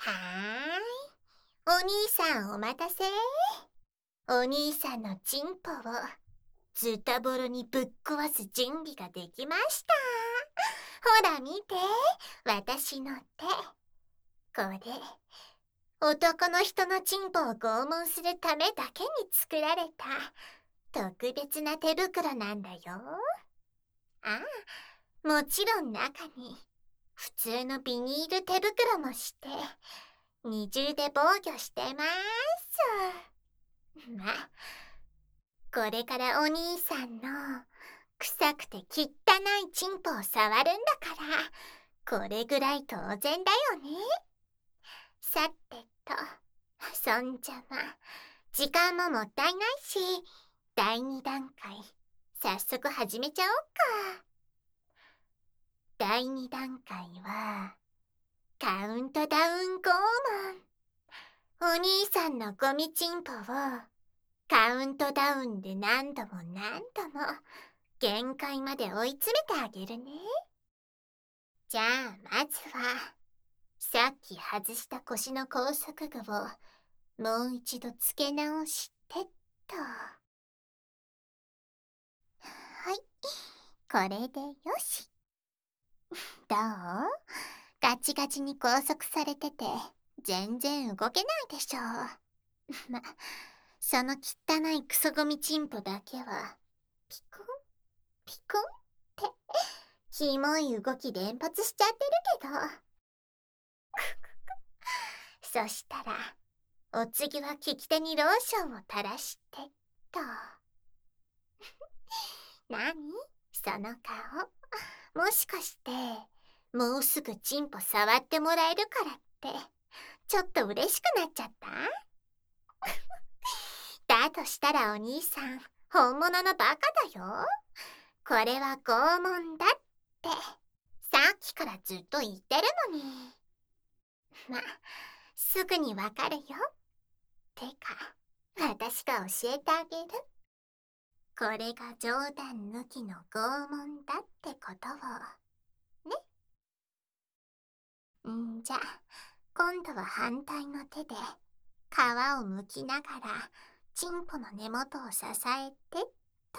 はーい。お兄さんお待たせ。お兄さんのチンポをズタボロにぶっ壊す準備ができました。ほら見て、私の手。これ、男の人のチンポを拷問するためだけに作られた特別な手袋なんだよ。ああ、もちろん中に普通のビニール手袋もして二重で防御してます。まあ、これからお兄さんの臭くて汚いチンポを触るんだからこれぐらい当然だよね。さてと、そんじゃま、時間ももったいないし、第2段階早速始めちゃおうか。第2段階はカウントダウン拷問。お兄さんのゴミチンポをカウントダウンで何度も何度も限界まで追い詰めてあげるね。じゃあまずはさっき外した腰の拘束具をもう一度つけ直してっと。はい、これでよし。どう？ガチガチに拘束されてて全然動けないでしょ。ま、その汚いクソゴミチンポだけはピコンピコンってキモい動き連発しちゃってるけど。そしたらお次は利き手にローションを垂らしてっと。なにその顔。もしかしてもうすぐチンポ触ってもらえるからってちょっと嬉しくなっちゃった？だとしたらお兄さん本物のバカだよ。これは拷問だってさっきからずっと言ってるのに。ま、すぐにわかるよ。てか私が教えてあげる。これが冗談抜きの拷問だってことをね。じゃあ今度は反対の手で皮を剥きながらチンポの根元を支えてっと。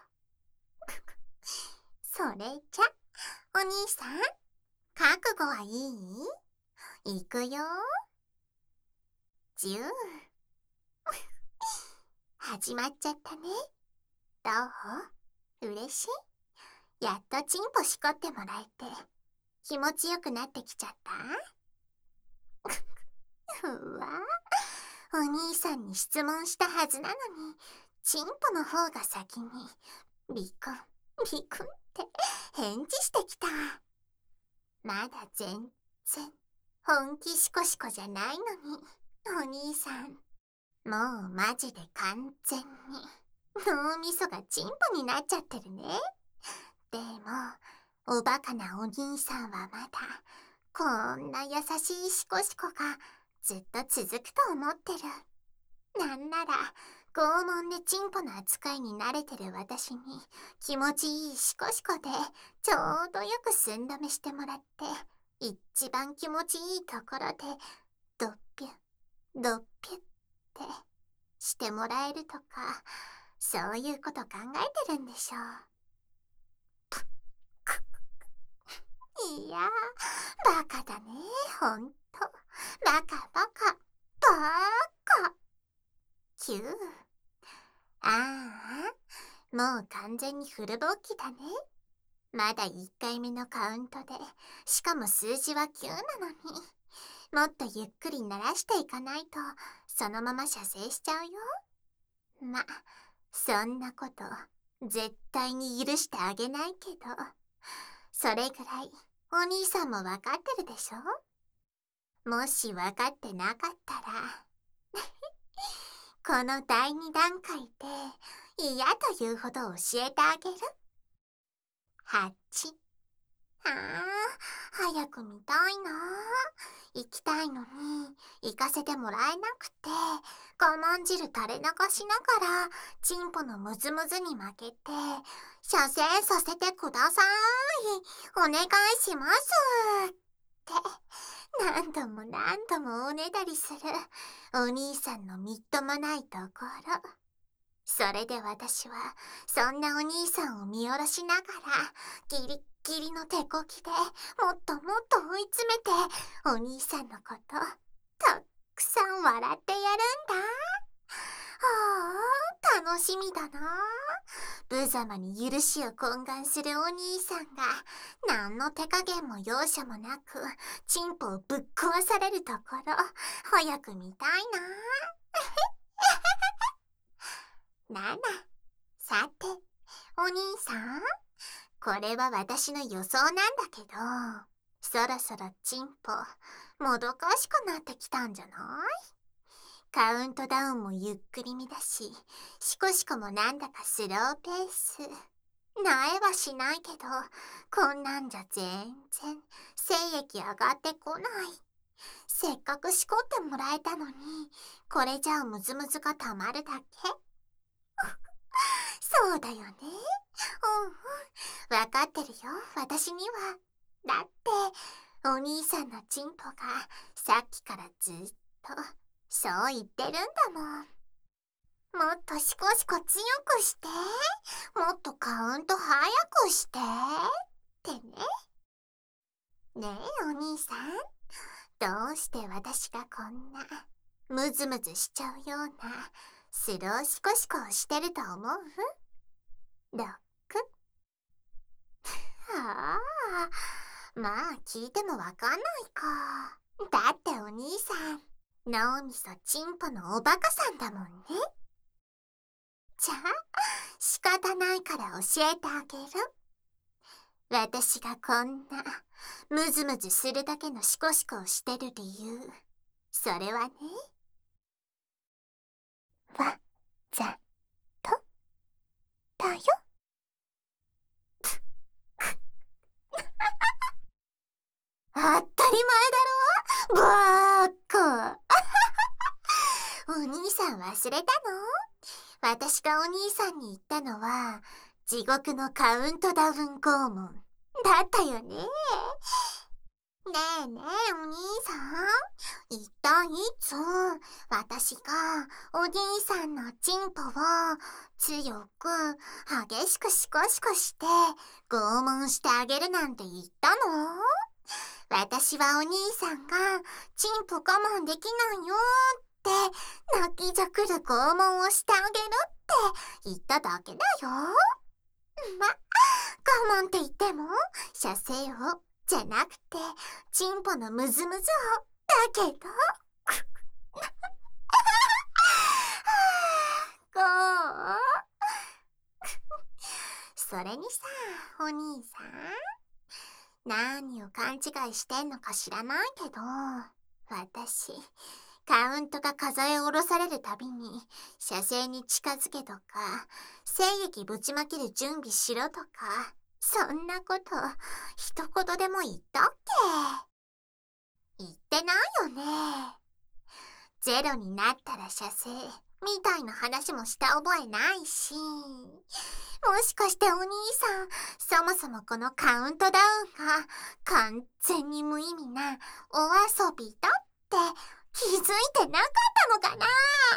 それじゃお兄さん覚悟はいい？いくよ。10。始まっちゃったね。どう？嬉しい？やっとチンポしこってもらえて気持ちよくなってきちゃった？うわ、お兄さんに質問したはずなのにチンポの方が先にビクンビクンって返事してきた。まだ全然本気シコシコじゃないのにお兄さんもうマジで完全に脳みそがチンポになっちゃってるね。でもおバカなお兄さんはまだこんな優しいシコシコがずっと続くと思ってる。なんなら拷問でチンポの扱いに慣れてる私に気持ちいいシコシコでちょうどよく寸止めしてもらって一番気持ちいいところでドッピュドッピュってしてもらえるとかそういうこと考えてるんでしょう。いやバカだね、ほんと。バカバカバカ。9。ああ、もう完全にフルボッキだね。まだ1回目のカウントでしかも数字は9なのにもっとゆっくり鳴らしていかないとそのまま射精しちゃうよ。ま、そんなこと絶対に許してあげないけどそれぐらいお兄さんもわかってるでしょ。もしわかってなかったらこの第2段階で嫌というほど教えてあげる。8。ああ、早く見たいな。行きたいのに行かせてもらえなくて我慢汁垂れ流しながらチンポのムズムズに負けて射精させてください、お願いしますって何度も何度もおねだりするお兄さんのみっともないところ。それで私はそんなお兄さんを見下ろしながらギリッギリの手こきでもっともっと追い詰めてお兄さんのことたくさん笑ってやるんだ。ああ、楽しみだな。無様に許しを懇願するお兄さんが何の手加減も容赦もなくチンポをぶっ壊されるところ早く見たいな。なな、さてお兄さん、これは私の予想なんだけど、そろそろチンポもどかしくなってきたんじゃない？カウントダウンもゆっくりめだし、シコシコもなんだかスローペース。なえはしないけど、こんなんじゃ全然精液上がってこない。せっかくしこってもらえたのに、これじゃあムズムズがたまるだけ。そうだよね。わかってるよ、私には。だって、お兄さんのチンポがさっきからずっとそう言ってるんだもん。もっとシコシコ強くして、もっとカウント早くしてってね。ねえお兄さん、どうして私がこんなムズムズしちゃうようなスローシコシコをしてると思う？ロック。はあ、まあ聞いてもわかんないか。だってお兄さん、脳みそチンポのおバカさんだもんね。じゃあ仕方ないから教えてあげる。私がこんなムズムズするだけのシコシコをしてる理由、それはね、わざとだよ。当たり前だろ、バーカ。お兄さん忘れたの？私がお兄さんに言ったのは地獄のカウントダウン拷問だったよね。ねえねえお兄さん、一体いつ私がお兄さんのチンポを強く激しくシコシコして拷問してあげるなんて言ったの？私はお兄さんがチンポ我慢できないよって泣きじゃくる拷問をしてあげるって言っただけだよ。ま、我慢って言っても射精をじゃなくてチンポのムズムズをだけどこうそれにさ、お兄さん、何を勘違いしてんのか知らないけど、私カウントが数え下ろされるたびに射精に近づけとか精液ぶちまける準備しろとか、そんなこと一言でも言ったっけ？言ってないよね。ゼロになったら射精みたいな話もした覚えないし、もしかしてお兄さん、そもそもこのカウントダウンが完全に無意味なお遊びだって気づいてなかったのかな？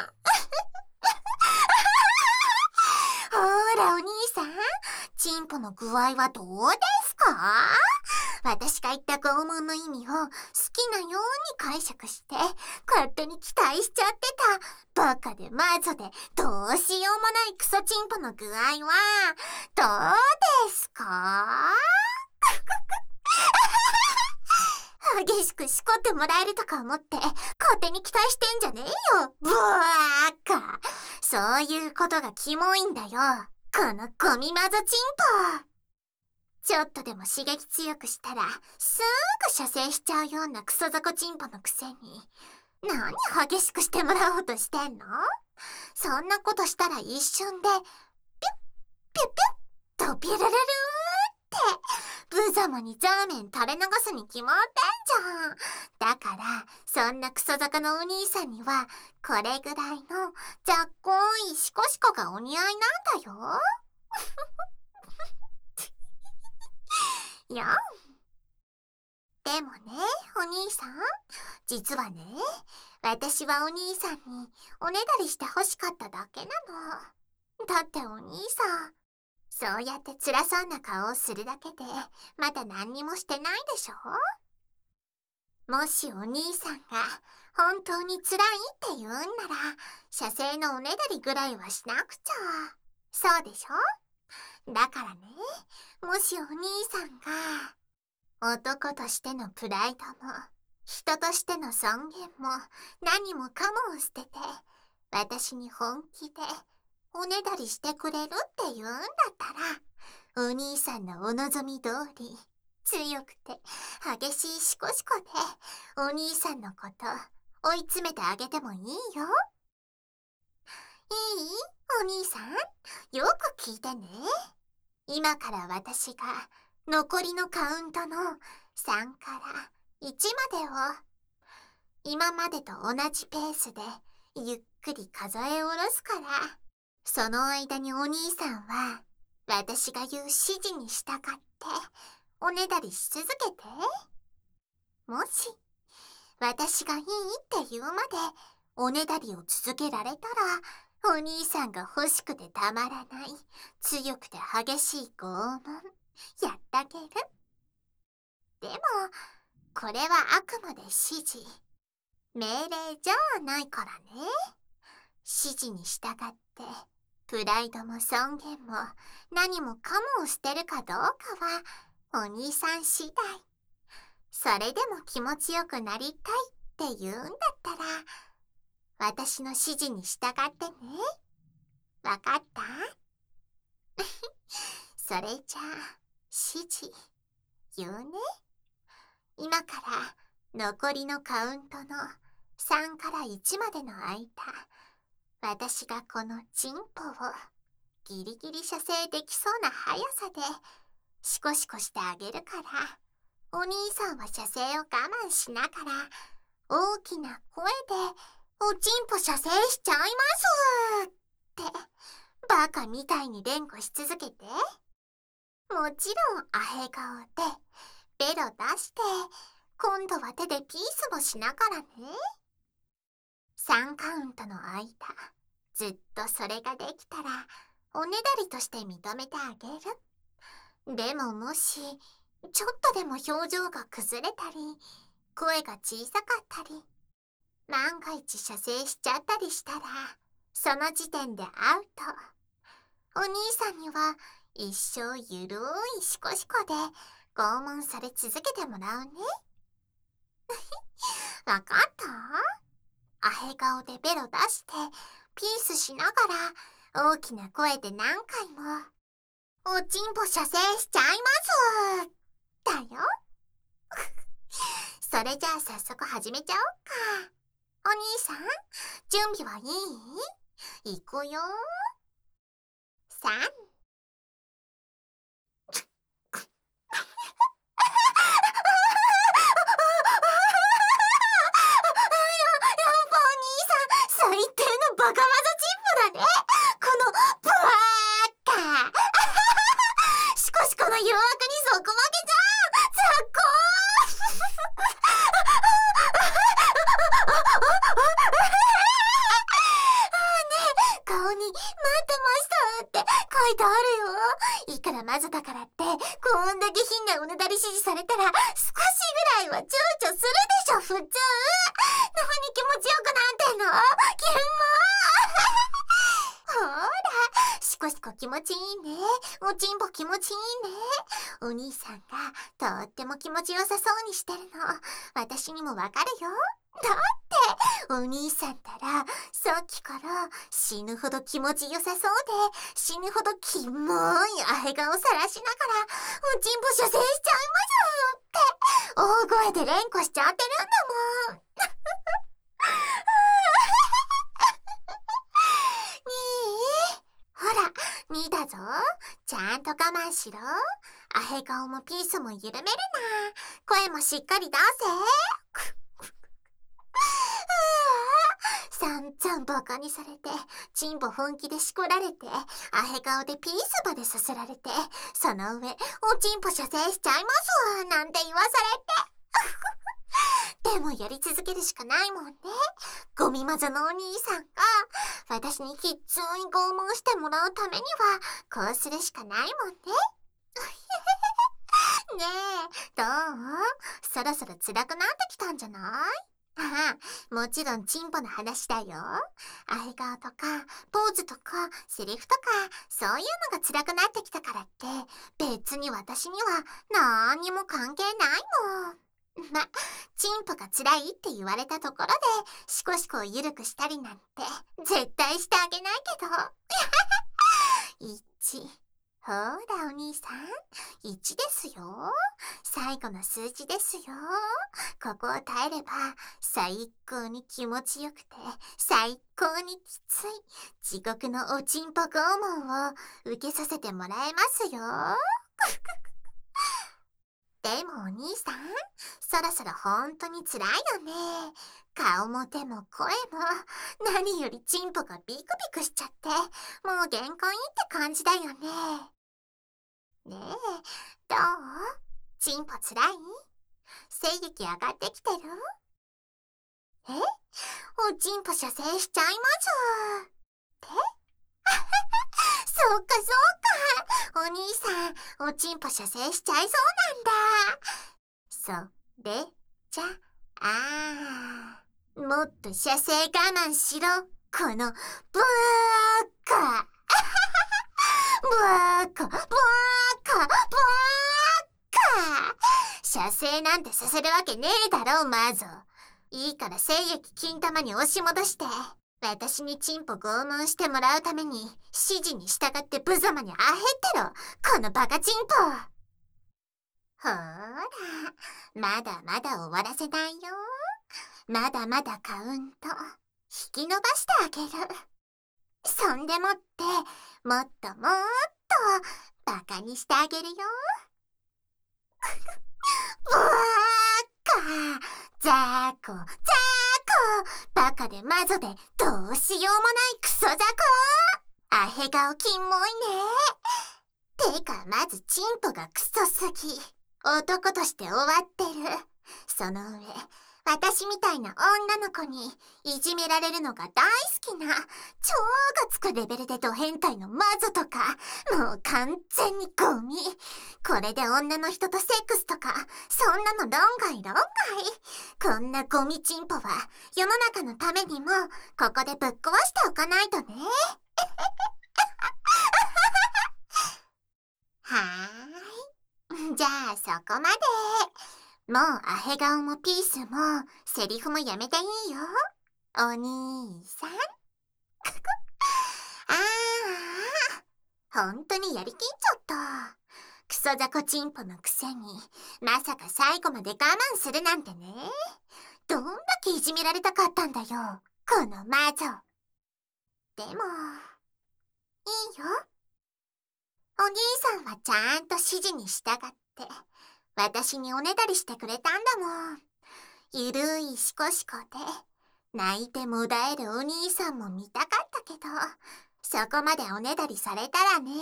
ほらお兄さん、チンポの具合はどうですか？私が言った拷問の意味を好きなように解釈して勝手に期待しちゃってたバカでマゾでどうしようもないクソチンポの具合はどうですか？激しくしこってもらえるとか思って勝手に期待してんじゃねえよ、ブワーカ。そういうことがキモいんだよ、このゴミマゾチンポ。ちょっとでも刺激強くしたらすぐ射精しちゃうようなクソザコチンポのくせに、何激しくしてもらおうとしてんの？そんなことしたら一瞬でピュッピュッピュッとピュルルルーって無様にザーメン垂れ流すに決まってんじゃん。だからそんなクソザコのお兄さんにはこれぐらいのざっこいシコシコがお似合いなんだよ。やん。 でもね、お兄さん、実はね、私はお兄さんにおねだりして欲しかっただけなの。だってお兄さん、そうやって辛そうな顔をするだけで、まだ何にもしてないでしょ？もしお兄さんが本当に辛いって言うんなら、射精のおねだりぐらいはしなくちゃ。そうでしょ？だからね、もしお兄さんが、男としてのプライドも、人としての尊厳も、何もかもを捨てて、私に本気でおねだりしてくれるって言うんだったら、お兄さんのお望み通り、強くて激しいシコシコでお兄さんのこと追い詰めてあげてもいいよ。いい？お兄さん、よく聞いてね。今から私が残りのカウントの3から1までを今までと同じペースでゆっくり数え下ろすから、その間にお兄さんは私が言う指示に従っておねだりし続けて。もし私がいいって言うまでおねだりを続けられたら、お兄さんが欲しくてたまらない強くて激しい拷問やってあげる。でもこれはあくまで指示、命令じゃないからね。指示に従ってプライドも尊厳も何もかもを捨てるかどうかはお兄さん次第。それでも気持ちよくなりたいって言うんだったら、私の指示に従ってね。わかった？それじゃあ指示言うね。今から残りのカウントの3から1までの間、私がこのチンポをギリギリ射精できそうな速さでシコシコしてあげるから、お兄さんは射精を我慢しながら大きな声でおちんぽ射精しちゃいますってバカみたいに連呼し続けて。もちろんアヘ顔でベロ出して、今度は手でピースもしながらね。3カウントの間、ずっとそれができたらおねだりとして認めてあげる。でももしちょっとでも表情が崩れたり声が小さかったり、万が一射精しちゃったりしたら、その時点でアウト。お兄さんには一生ゆるいシコシコで拷問され続けてもらうね。わかった？アヘ顔でベロ出してピースしながら大きな声で何回もおちんぽ射精しちゃいますだよ。それじゃあ早速始めちゃおうか。お兄さん、準備はいい？いくよ。3。最低のバカマゾチンポだね。このブワーッカしこしこの誘惑にそこまけじゃん。雑魚顔に待ってましたって書いてあるよ。いくらマゾだからってこんだけ品なおねだり指示されたら少しぐらいは躊躇するでしょ普通。何気持ちよくなんてんのキモほら、シコシコ気持ちいいね。おちんぽ気持ちいいね。お兄さんがとっても気持ちよさそうにしてるの私にもわかるよ。だってお兄さんたらさっきから死ぬほど気持ちよさそうで死ぬほどキモいアヘ顔さらしながらおちんぽ射精しちゃいますって大声で連呼しちゃってるんだもん。ねえ、ほら見たぞ。ちゃんと我慢しろ。アヘ顔もピースも緩めるな。声もしっかり出せ。散々バカにされてチンポ本気でしこられてアヘ顔でピースまでさせられて、その上おちんぽ射精しちゃいますなんて言わされてでもやり続けるしかないもんね。ゴミマゾのお兄さんが私にきっつい拷問してもらうためにはこうするしかないもんね。ねえ、どう？そろそろ辛くなってきたんじゃない？ああ、もちろんチンポの話だよ。アヘ顔とかポーズとかセリフとかそういうのが辛くなってきたからって別に私にはなんにも関係ないもん。チンポが辛いって言われたところでシコシコを緩くしたりなんて絶対してあげないけど。1、ほらお兄さん、1ですよ。最後の数字ですよ。ここを耐えれば最高に気持ちよくて最高にきつい地獄のおちんぽ拷問を受けさせてもらえますよ。でもお兄さん、そろそろ本当に辛いよね。顔も手も声も何よりチンポがビクビクしちゃってもう限界って感じだよね。ねえ、どう？チンポ辛い？精液上がってきてる？え？おちんぽ射精しちゃいますって？そっかそっか、お兄さんおちんぽ射精しちゃいそうなんだ。それじゃもっと射精我慢しろ、このブーカ。ブーカブーカブーカ。射精なんてさせるわけねえだろマゾ。いいから精液金玉に押し戻して私にチンポ拷問してもらうために指示に従って無様にあへってろ、このバカチンポ。ほーら、まだまだ終わらせないよ。まだまだカウント引き伸ばしてあげる。そんでもってもっともっとバカにしてあげるよ。ブワーカ、ザーコザーコ、バカでマゾでどうしようもないクソザコ。アヘ顔キモいね。てかまずチンポがクソすぎ、男として終わってる。その上私みたいな女の子にいじめられるのが大好きな超がつくレベルでド変態のマゾとかもう完全にゴミ。これで女の人とセックスとかそんなの論外論外。こんなゴミチンポは世の中のためにもここでぶっ壊しておかないとね。はーい、じゃあそこまで。もうアヘ顔もピースもセリフもやめていいよお兄さん。ほんとにやりきっちゃった。クソザコチンポのくせにまさか最後まで我慢するなんてね。どんだけいじめられたかったんだよこの魔女。でもいいよ、お兄さんはちゃんと指示に従って私におねだりしてくれたんだもん。ゆるいシコシコで泣いてもだえるお兄さんも見たかったけどそこまでおねだりされたらね。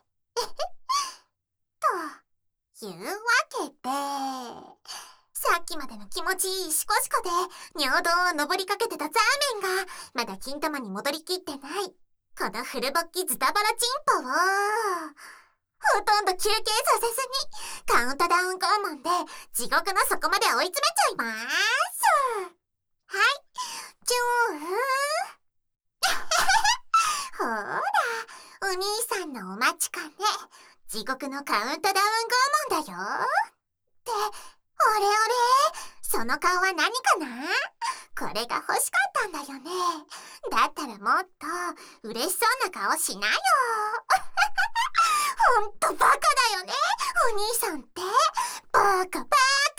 というわけでさっきまでの気持ちいいシコシコで尿道を登りかけてたザーメンがまだ金玉に戻りきってないこのフルボッキズタバラチンポをほとんど休憩させずにカウントダウン拷問で地獄の底まで追い詰めちゃいます。はい、チュー。ほら、お兄さんのお待ちかね、地獄のカウントダウン拷問だよ。っておれおれ、その顔は何かな？これが欲しかったんだよね。だったらもっと嬉しそうな顔しなよ。ほんとバカだよねお兄さんって。バカバカ。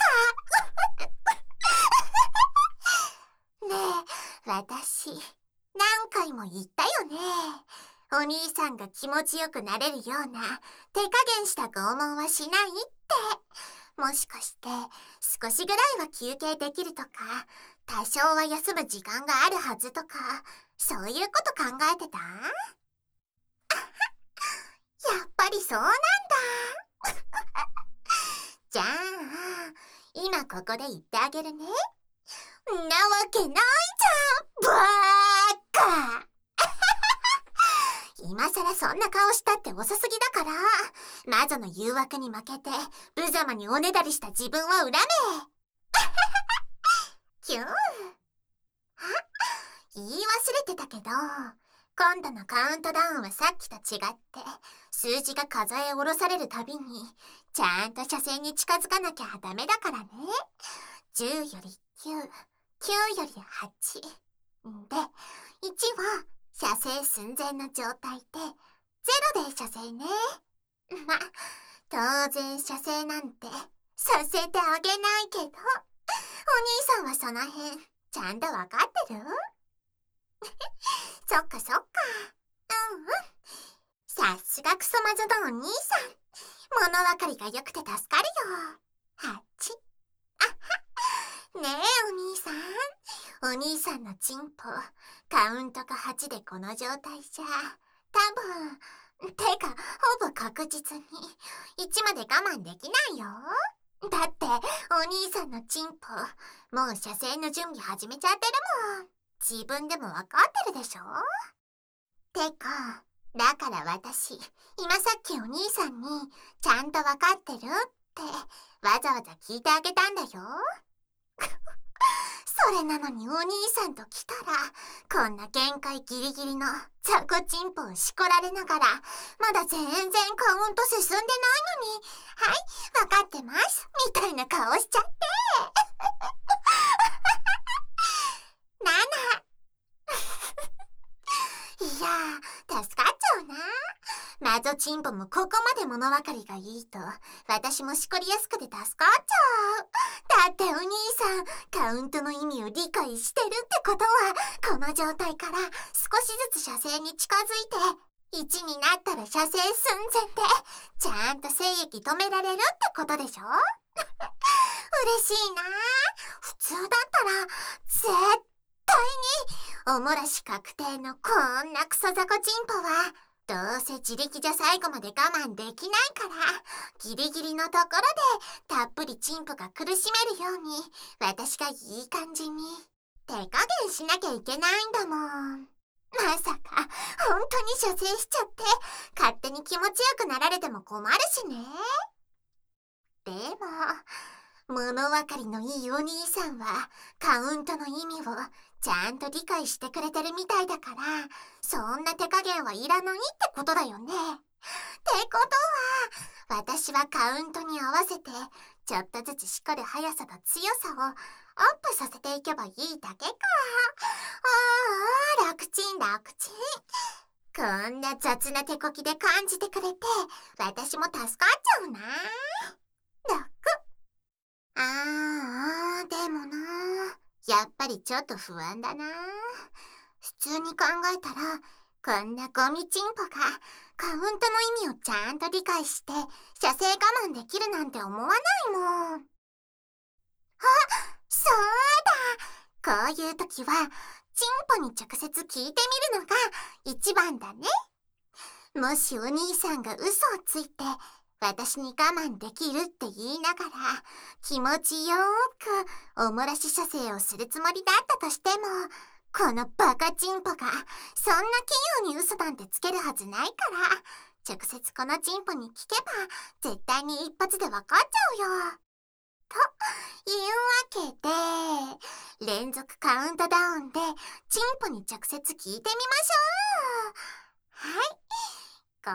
ねえ、私何回も言ったよね。お兄さんが気持ちよくなれるような手加減した拷問はしないって。もしかして少しぐらいは休憩できるとか多少は休む時間があるはずとかそういうこと考えてた？やっぱりそうなんだ。じゃあ今ここで言ってあげるね。 んなわけないじゃん、バーカ今さらそんな顔したって遅すぎだから、魔女の誘惑に負けて無様におねだりした自分を恨めキュー。あ、言い忘れてたけど、今度のカウントダウンはさっきと違って数字が数え下ろされるたびにちゃんと車線に近づかなきゃダメだからね。10より9、9より8で、1は射精寸前の状態で0で射精ね。ま、当然射精なんてさせてあげないけど、お兄さんはその辺ちゃんとわかってる？そっかそっか。うんうん。さすがクソ魔女のお兄さん。物分かりが良くて助かるよ。8。あは。ねえお兄さん。お兄さんのチンポ、カウントが8でこの状態じゃ、多分、てか、ほぼ確実に、1まで我慢できないよ。だって、お兄さんのチンポ、もう射精の準備始めちゃってるもん。自分でもわかってるでしょ？てか、だから私、今さっきお兄さんに、ちゃんとわかってるって、わざわざ聞いてあげたんだよ。それなのにお兄さんと来たら、こんな限界ギリギリの雑魚チンポをしこられながら、まだ全然カウント進んでないのに、はい、わかってます、みたいな顔しちゃって。いやー、助かっちゃうな。魔女チンポもここまで物分かりがいいと、私もしこりやすくて助かっちゃう。だってお兄さん、カウントの意味を理解してるってことは、この状態から少しずつ射精に近づいて、1になったら射精寸前で、ちゃんと精液止められるってことでしょ？嬉しいな。普通だったら、絶対に、おもらし確定のこんなクソザコチンポは、どうせ自力じゃ最後まで我慢できないから、ギリギリのところでたっぷりチンポが苦しめるように、私がいい感じに手加減しなきゃいけないんだもん。まさか、本当に射精しちゃって、勝手に気持ちよくなられても困るしね。でも、物分かりのいいお兄さんは、カウントの意味をちゃんと理解してくれてるみたいだから、そんな手加減はいらないってことだよね。ってことは、私はカウントに合わせて、ちょっとずつしこる速さと強さをアップさせていけばいいだけか。ああ、楽ちん楽ちん。こんな雑な手こきで感じてくれて、私も助かっちゃうな。楽。でもな、やっぱりちょっと不安だな。普通に考えたら、こんなゴミチンポがカウントの意味をちゃんと理解して射精我慢できるなんて思わないもん。あ、そうだ。こういう時はチンポに直接聞いてみるのが一番だね。もしお兄さんが嘘をついて私に我慢できるって言いながら気持ちよーくおもらし射精をするつもりだったとしても、このバカチンポがそんな器用に嘘なんてつけるはずないから、直接このチンポに聞けば絶対に一発でわかっちゃうよ。というわけで、連続カウントダウンでチンポに直接聞いてみましょう。はい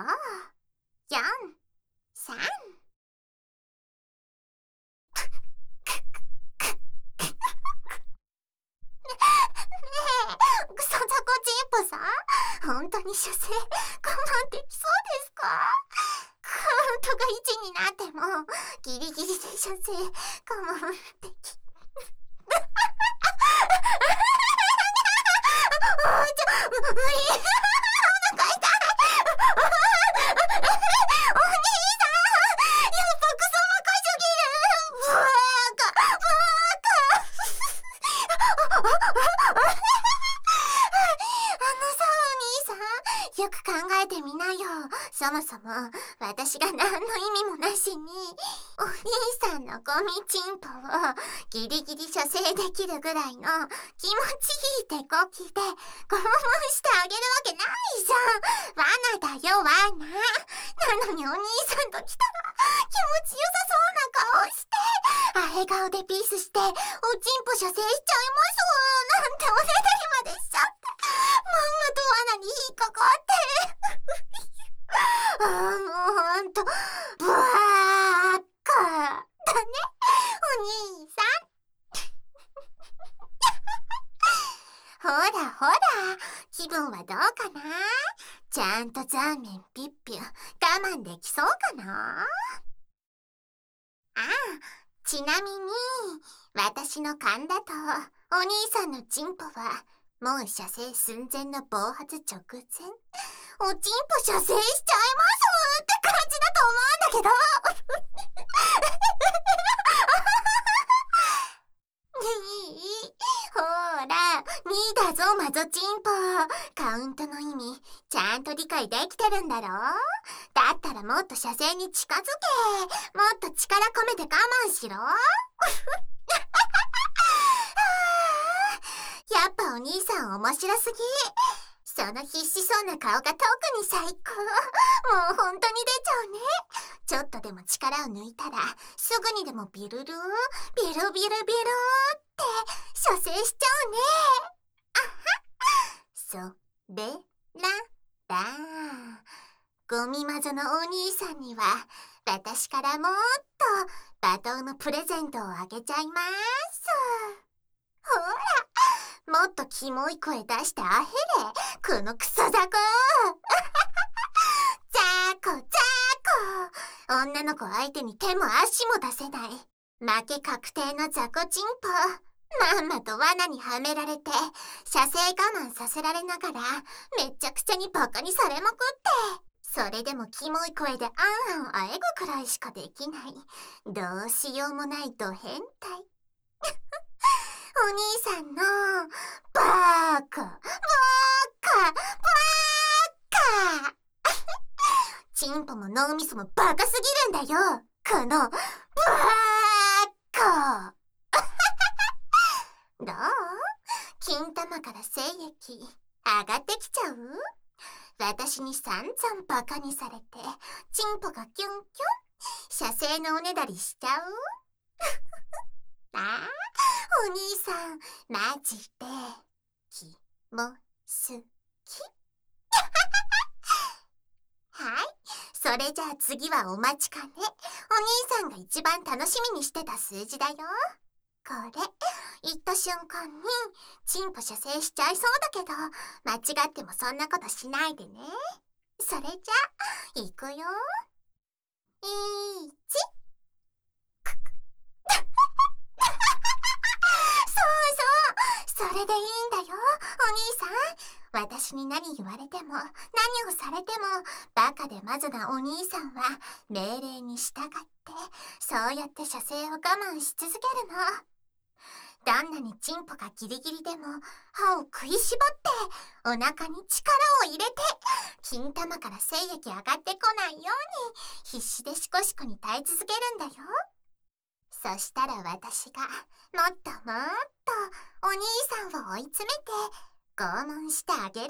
、5、4、3。クソザコチンポさん、本当に射精我慢できそうですか？カウントが1になってもギリギリで射精我慢でき無理。お腹痛い。お兄さん、やっぱクソバカすぎる。バカ。さ、お兄さん、よく考えてみなよ。そもそも私が何の意味もなしにお兄さんのゴミチンポをギリギリ射精できるぐらいの気持ちいい手こきで拷問してあげるわけないじゃん。罠だよ、罠。なのにお兄さんと来たら気持ちよさそうな顔して、笑顔でピースしておちんぽ射精しちゃいますなんておねだりまでしちゃって、まんまと罠に引っかかってもうほんとブワーッかだね、お兄さん。ほらほら、気分はどうかな。ちゃんとザーメンピッピュ我慢できそうかな。ちなみに私の勘だとお兄さんのチンポはもう射精寸前の暴発直前、おちんぽ射精しちゃいますって感じだと思うんだけどいい、ほら2だぞマゾチンポ。カウントの意味ちゃんと理解できてるんだろ。だったらもっと射精に近づけ、もっと力込めて我慢しろやっぱお兄さん面白すぎ。その必死そうな顔が特に最高。もう本当に出ちゃうね。ちょっとでも力を抜いたらすぐにでもビルルービルビルビルーって射精しちゃうね。それらだ。ゴミマゾのお兄さんには私からもっと罵倒のプレゼントをあげちゃいます。ほら、もっとキモい声出してあへれ、このクソザコザコザコ。女の子相手に手も足も出せない、負け確定のザコチンポ。まんまと罠にはめられて射精我慢させられながらめっちゃくちゃにバカにされまくって、それでもキモい声であんあんあえぐくらいしかできない、どうしようもないド変態お兄さんのバーカバーカバーカチンポも脳みそもバカすぎるんだよ、このバーカどう？金玉から精液上がってきちゃう？私に散々バカにされてチンポがキュンキュン射精のおねだりしちゃうお兄さんマジでキモすぎはい、それじゃあ次はお待ちかね。お兄さんが一番楽しみにしてた数字だよ。これ言った瞬間にチンポ射精しちゃいそうだけど、間違ってもそんなことしないでね。それじゃいくよ。1そうそう、それでいいんだよお兄さん。私に何言われても何をされてもバカでマゾなお兄さんは命令に従ってそうやって射精を我慢し続けるの。どんなにチンポがギリギリでも歯を食いしばってお腹に力を入れて金玉から精液上がってこないように必死でシコシコに耐え続けるんだよ。そしたら私がもっともっとお兄さんを追い詰めて拷問してあげる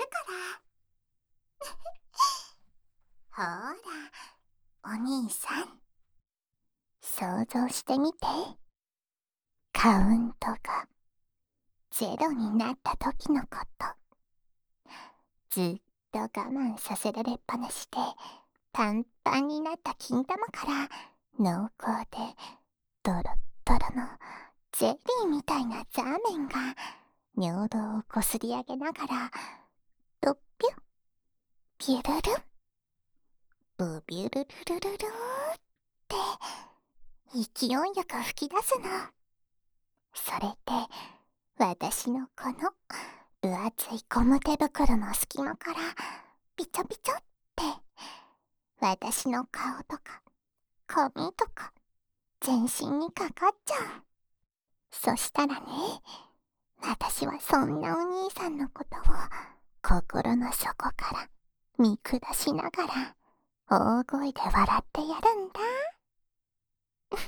からほらお兄さん、想像してみて。カウントが0になった時のこと。ずっと我慢させられっぱなしでパンパンになった金玉から濃厚でドロッドロのゼリーみたいなザーメンが尿道をこすり上げながらドッピュビュルルブビュルルルルルって勢いよく吹き出すの。それで私のこの分厚いゴム手袋の隙間からピチョピチョって私の顔とか髪とか全身にかかっちゃう。そしたらね、私はそんなお兄さんのことを心の底から見下しながら大声で笑ってやるんだ。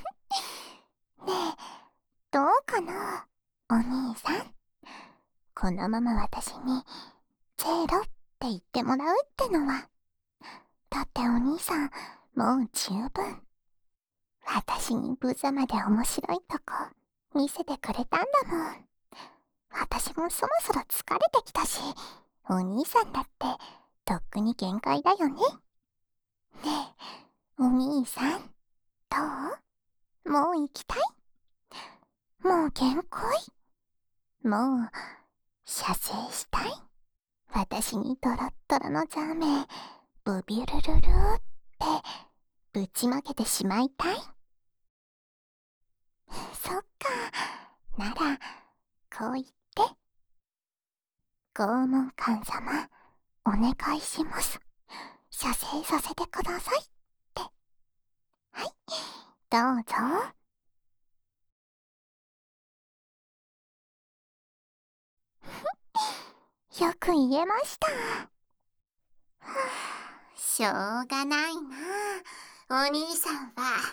ねえ、どうかな、お兄さん。このまま私にゼロって言ってもらうってのは。だってお兄さん、もう十分。私に無様で面白いとこ見せてくれたんだもん。私もそろそろ疲れてきたし、お兄さんだってとっくに限界だよね。ねえ、お兄さん、どう？もう行きたい？もう限界？もう射精したい？私にトロットロのザーメンブビュルルルってぶちまけてしまいたい？そっか、ならこう言って。拷問官様、お願いします。射精させてくださいって。はい、どうぞ。よく言えました。はあ、しょうがないな、お兄さんは。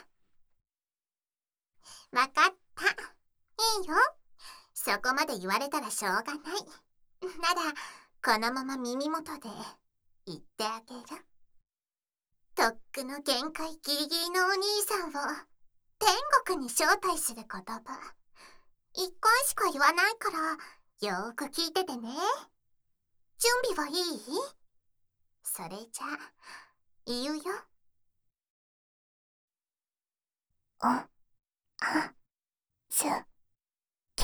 わかった。いいよ。そこまで言われたらしょうがない。なら、このまま耳元で言ってあげる。とっくの限界ギリギリのお兄さんを天国に招待する言葉。一回しか言わないから、よーく聞いててね。準備はいい？それじゃあ、言うよ。お、あ、す、け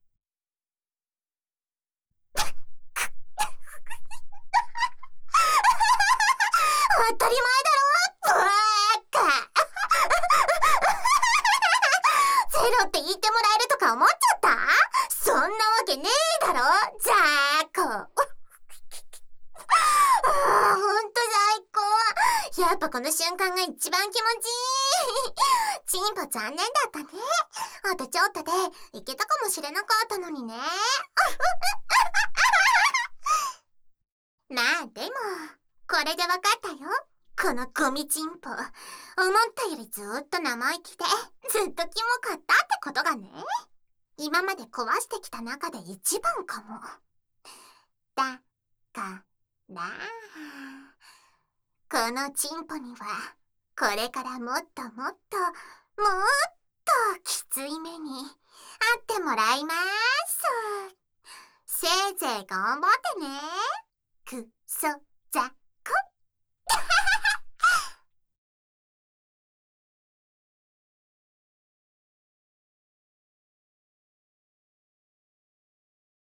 当たり前だろ、ブワーカ。ゼロって言ってもらえるとか思っちゃった？そんなわけねえだろ、ザーコ。ほんと最高。やっぱこの瞬間が一番気持ちいい。チンポ残念だったね。あとちょっとでいけたかもしれなかったのにね。まあでも、これでわかったよ。このゴミチンポ。思ったよりずーっと生意気で、ずっとキモかったってことがね。今まで壊してきた中で一番かも。だから、このチンポには、これからもっともっと、もっときつい目に遭ってもらいます。せいぜい頑張ってね。くそざ